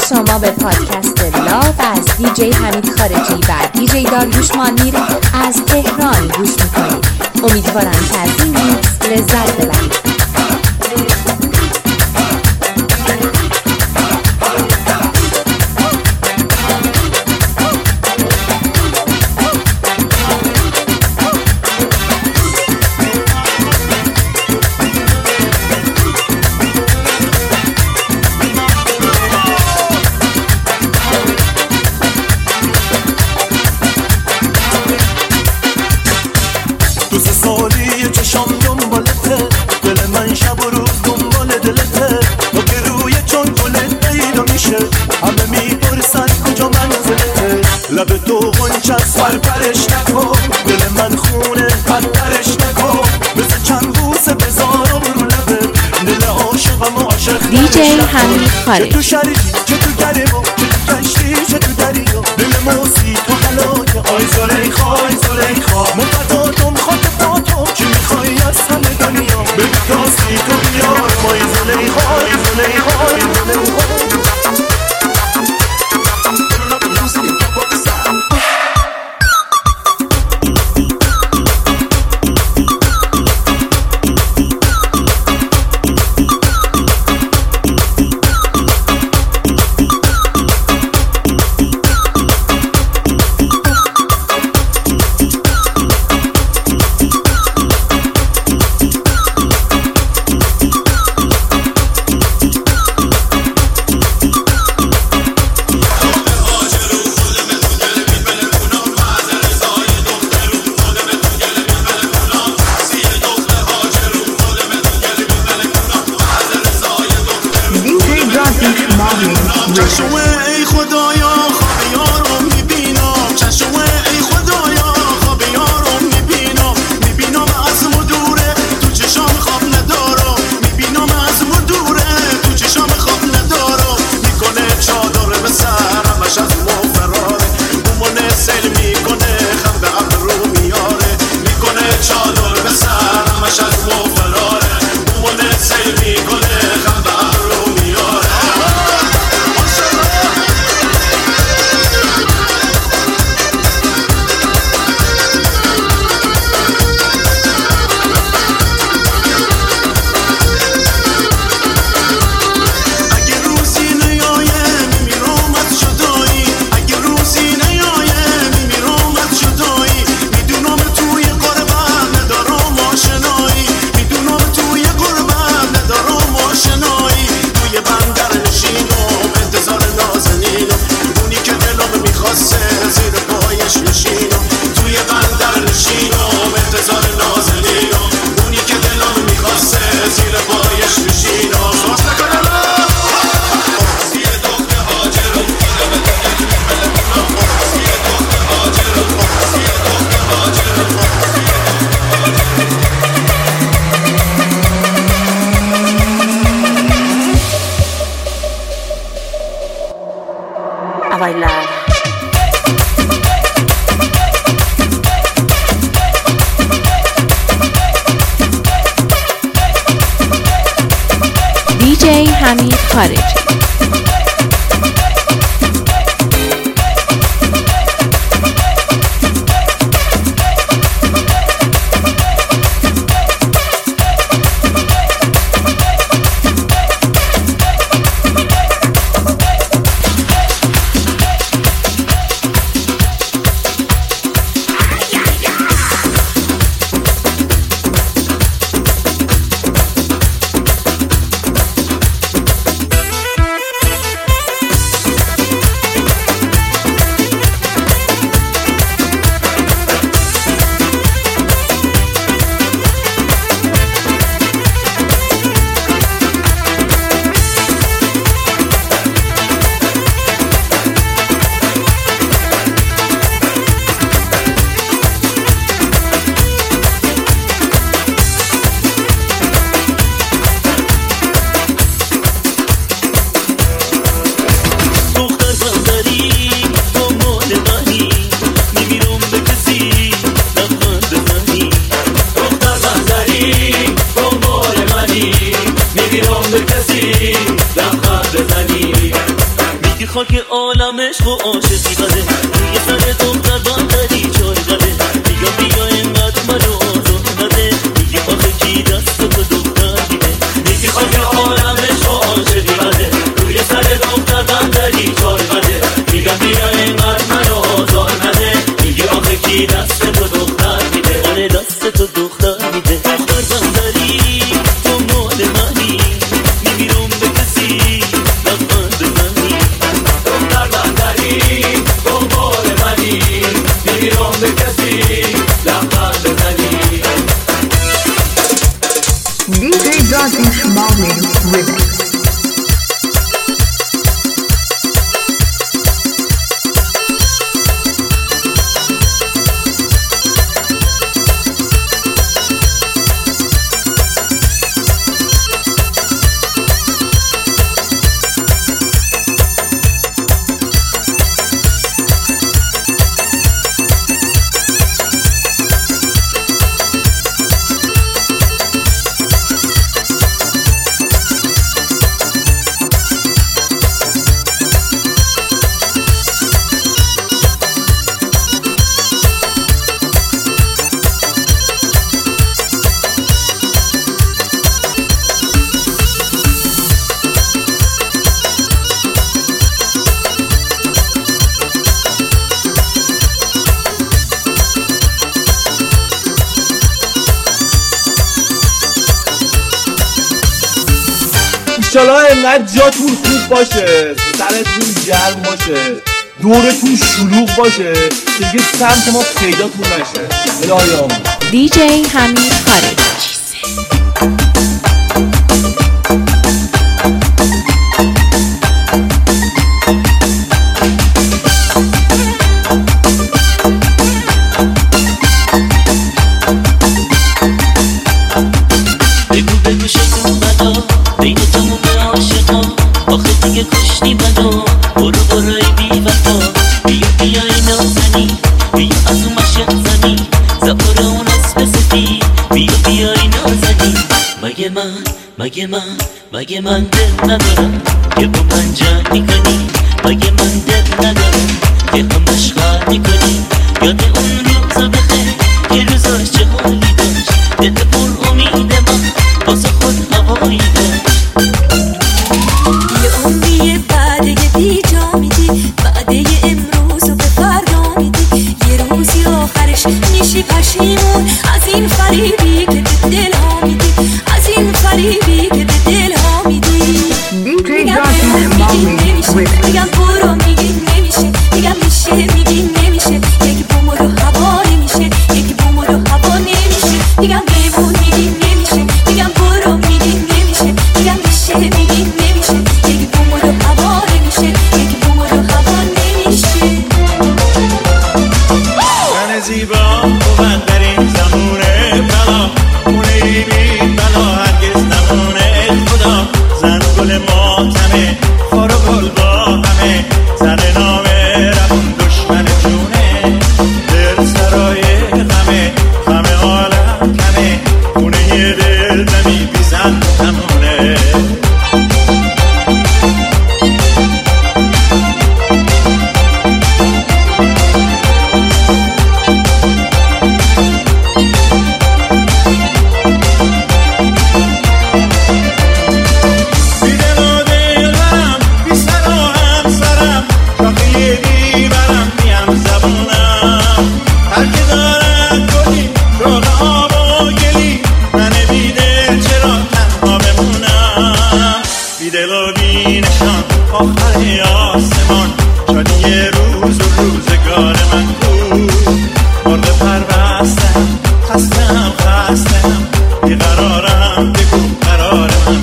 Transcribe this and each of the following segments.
شما به پادکست لاف از دیجی حمید خارجی و دیجی داریوش مانیر از تهران گوش میکنید. امیدوارم که از این میکس لذت ببرید. لب تو غنچه سر پرش نکن، دل من خونه پرش نکن، مثل چند بوسه بذارم رو لبه دل عاشقم و عاشق دیجی حمید خارجی. چه تو شریف چه تو گرم چه تو کشتی چه تو دریا، دل موسی تو حلاکه. آی زلیخا آی زلیخا مقداتم خاک پاتم، چی میخوایی از همه دنیا بگو تاسی تو بیار. آی زلیخا آی زلیخا آی زلیخا. چشمه ای خدایا خواب یارم میبینم، چشمه ای خدایا خواب یارم میبینم، میبینم از مدوره تو چشام خواب ندارم، میبینم از مدوره تو چشام خواب ندارم، میکنه چادر به سرم اش از ما فراره، بومونه سیل میکنه خم به ابرو میاره، میکنه چادر به سرم اش از ما فراره، بومونه سیل میکنه خم به ابرو میاره. دیجی حمید خارجی. خاک عالمش و عاشقی قده روی سر دختر باندری چای قده بیا بیا اینقدر منو آزار نده میگه آخه کی دست تو دختر میده میگه خاک عالمش و عاشقی قده روی سر دختر باندری چای قده میگه بیا اینقدر منو آزار نده میگه آخه کی دست تو دختر میده آره دست تو دختر میده دختر باندری تو مال منی میمیرم به کسی لبخند بزنی دختر بندری تو مال منی میمیرم به کسی لبخند بزنی DJ Darkish Mountain Remix. انشالله اینقدر جاتون خوب باشه، سرتون گرم باشه، دورتون شلوغ باشه که دیگه سمت ما پیداتون نشه. الهی آمین. دیجی حمید خارجی. بگو شکن بدا بین تموم عاشقا آخه دیگه کشتی بدا برو برای بی وفا بیا بیا اینا زنی بیا از اون مشق زنی زبار اون اسب سفید بیا بیا اینا زنی مگه من دل ندارم که با من جمع میکنی مگه من دل ندارم که هم مشغل میکنی یاد اون روزا بخیر که روزاش چه حالی داشت دل پر امید من واسه خود هوایی داشت یه عمریه بعده بیجا میدی بعده امروز و به فردا میدی یه روزی آخرش میشی پشیمون از این فریبی که به دل ها میدی از این فریبی که به دل ها میدی میگم نمیشه میگم برو میگی نمیشه میگم میشه میگی نمیشه یکی بوم رو هوا نمیشه یکی بوم رو هوا نمیشه میگم بمون میگی نمیشه میگم برو میگی نمیشه میگم میشه میگی نمیشه یکی بوم رو هوا نمیشه یکی بوم رو هوا نمیشه زن زیبا بود در این زمونه بلا خونه بی بلا هرگز نمونه خدا زن گل ماتمه خار و گل با همه زن نامه رمون دشمن جونه دل سرای غمه عالم کمه خونه یه دل نمی بی زن نمونه آخر آسمان شادی روز و روزگار من بود مرغ پربستم خستم بیقرارم بگو قرار من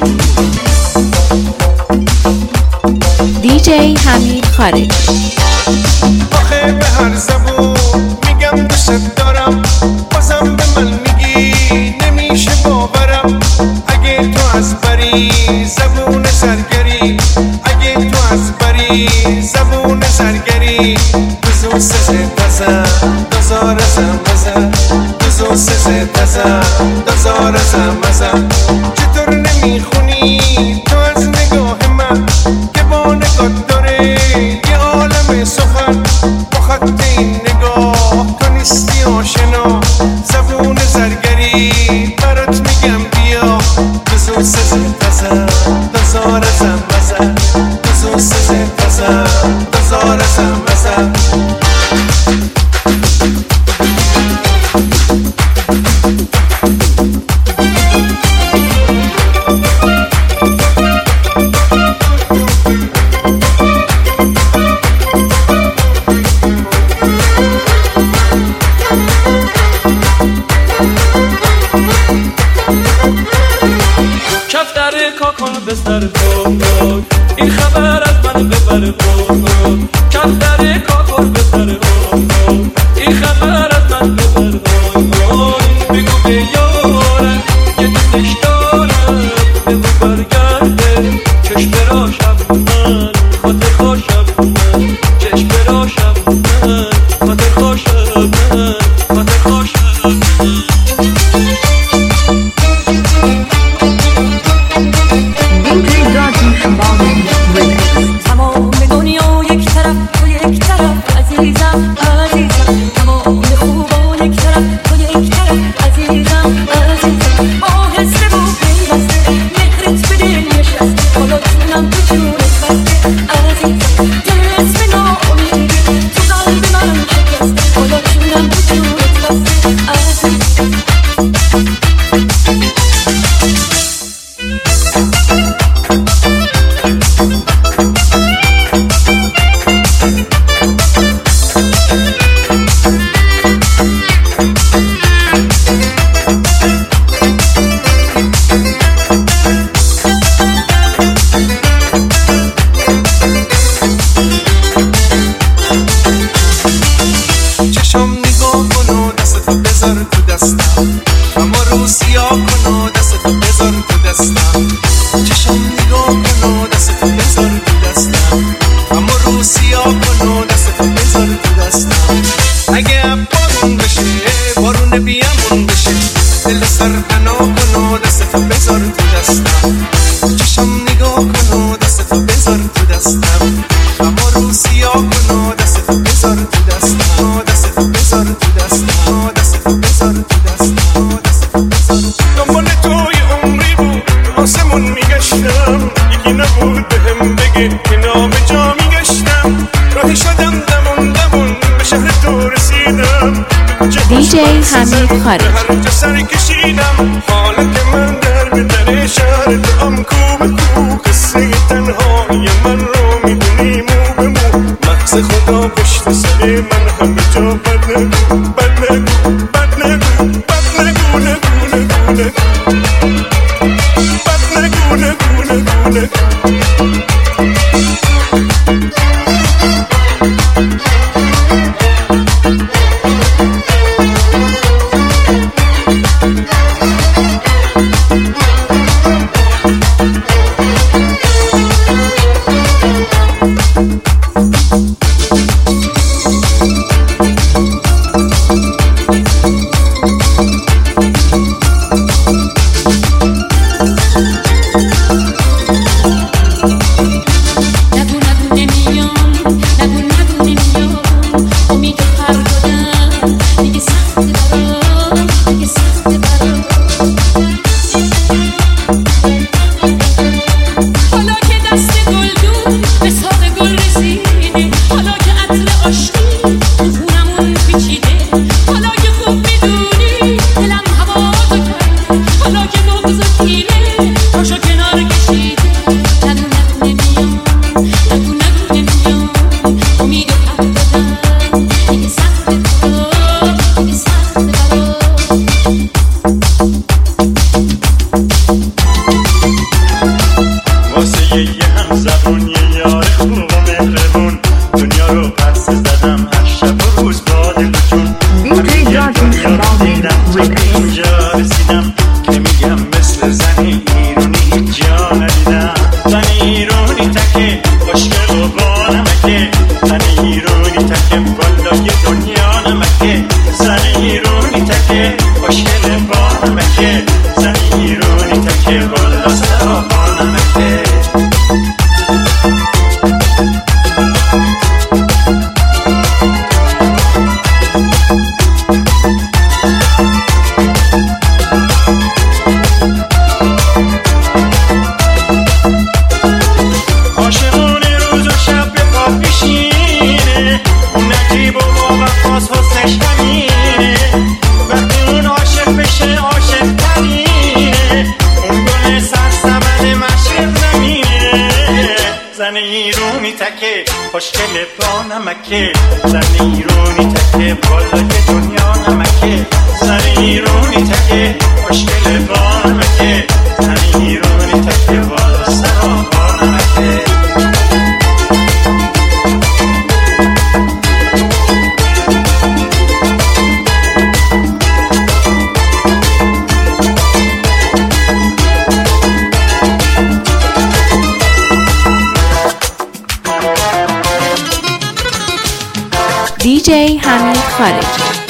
بود دیجی حمید خارجی. آخه به هر زبون میگم دوست دارم بازم به من میگی نمیشه باورم اگه تو از بری زبون سرگری اگه تو از بری زبون سرگری دوزو سزه تزم دوزار زم دوزو سزه تزم دوزار زم چطور نمیخونی تو از نگاه من که با نگاه داره این خبر از من ببره کفتر کاکر بسره این خبر از من ببره بگو به یارم که دوستش دارم بگو برگرده چشم براشم من خاطر خوشم من چشم براشم من خاطر خوشم من خاطر خوشم تمام دنیا یک طرف تو یک طرف عزیزم عزیزم تمام خوبا یک طرف تو یک طرف عزیزم عزیزم آهسته و پیوسته مهرت به دل نشسته حالا جونم تو جونت بسته عزیزم جسم ناامیدی تو قلب من شکسته حالا جونم تو جونت بسته عزیزم DJ حمید خارجی هر جا سر کشیدم حالت من در به در شهر دعام کو به کو قصه تنهایی من رو میدونی مو به مو مغز خدا پشت سر من همه جا بد نگو بد نگو بد نگو بد نگو نگو نگو نگو بد نگو نگو نگو نگو خوشگل با نمکه زن ایرونی تکه بالای دنیا نمکه زن ایرونی تکه خوشگل با نمکه زن ایرونی تکه بالا سرا با نمکه DJ حمید خارجی.